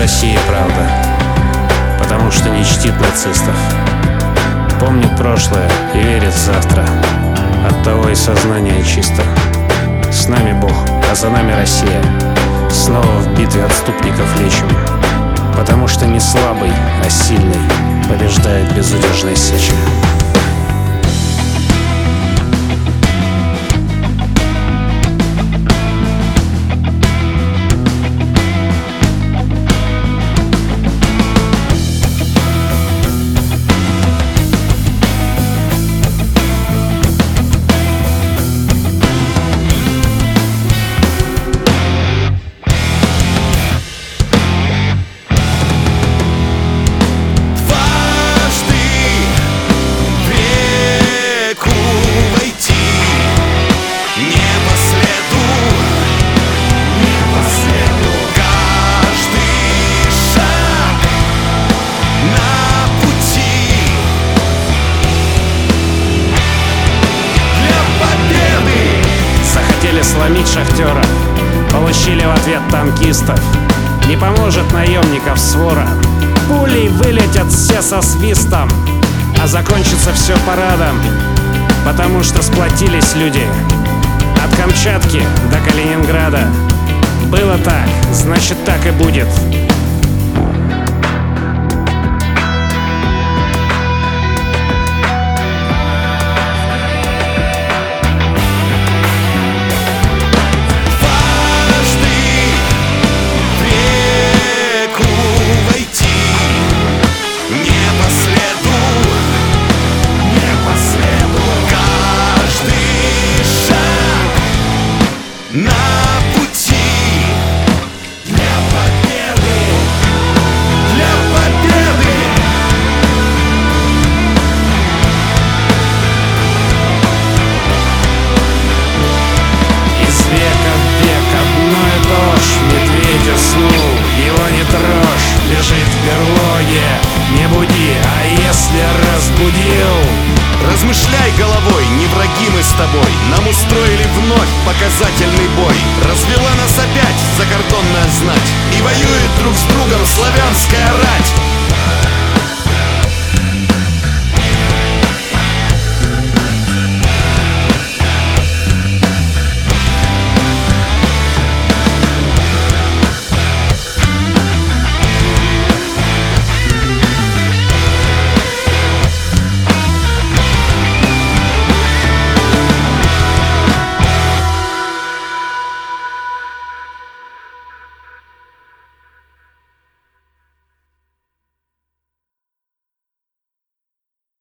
России правда, потому что не чтит нацистов. Помнит прошлое и верит в завтра, оттого и сознание чисто. С нами Бог, а за нами Россия. Снова в битве отступников лечим, потому что не слабый, а сильный побеждает безудержной сечи. Сломить шахтеров, получили в ответ танкистов. Не поможет наемников свора, пулей вылетят все со свистом. А закончится все парадом, потому что сплотились люди. От Камчатки до Калининграда. Было так, значит так и будет. На пути для победы, для победы. Из века в век одной дождь, медведь уснул, его не трожь, лежит в берлоге, не буди, а если разбудил? Размышляй головой, не враги мы с тобой. Нам устроили вновь показательный бой. Развела нас опять закордонная знать, и воюет друг с другом славянская